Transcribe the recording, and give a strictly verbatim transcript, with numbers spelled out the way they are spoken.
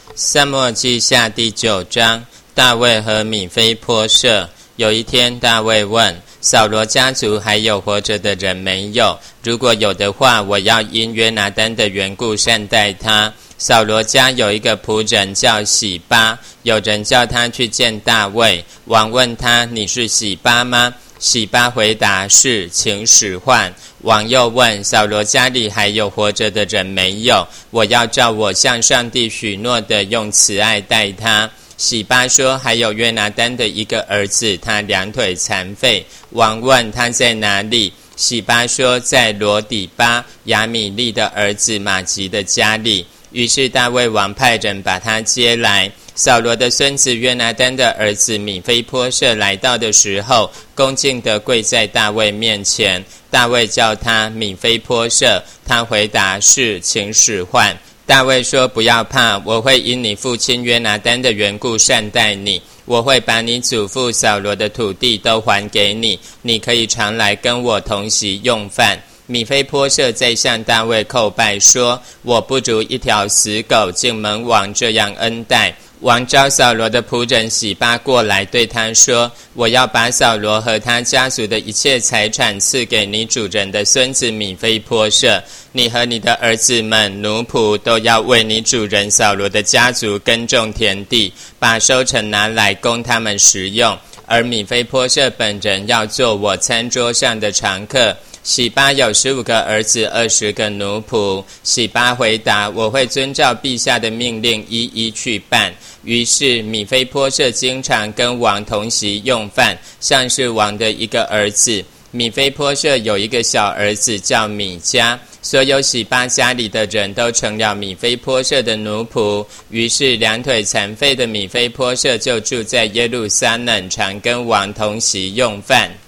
撒母耳记下第九章，大卫和米非波设。有一天，大卫问扫罗家族还有活着的人没有？如果有的话，我要因约拿单的缘故善待他。扫罗家有一个仆人叫洗巴，有人叫他去见大卫。王问他：你是洗巴吗？洗巴回答：是，请使唤。王又问：扫罗家里还有活着的人没有？我要照我向上帝许诺的，用慈爱待他。洗巴说：还有约拿单的一个儿子，他两腿残废。王问他在哪里？洗巴说：在罗底巴，亚米利的儿子马吉的家里。于是大卫王派人把他接来。扫罗的孙子约拿单的儿子米非波设来到的时候，恭敬地跪在大卫面前。大卫叫他米非波设，他回答：是，请使唤。大卫说：不要怕，我会因你父亲约拿单的缘故善待你，我会把你祖父扫罗的土地都还给你，你可以常来跟我同席用饭。米非波设在向大卫叩拜说：我不如一条死狗，竟蒙王这样恩待。王召扫罗的仆人洗巴过来，对他说：我要把扫罗和他家族的一切财产赐给你主人的孙子米非波设，你和你的儿子们、奴仆都要为你主人扫罗的家族耕种田地，把收成拿来供他们食用，而米非波设本人要做我餐桌上的常客。洗巴有十五个儿子，二十个奴仆。洗巴回答：我会遵照陛下的命令一一去办。于是米非波设经常跟王同席用饭，像是王的一个儿子。米非波设有一个小儿子叫米迦，所有洗巴家里的人都成了米非波设的奴仆。于是两腿残废的米非波设就住在耶路撒冷，常跟王同席用饭。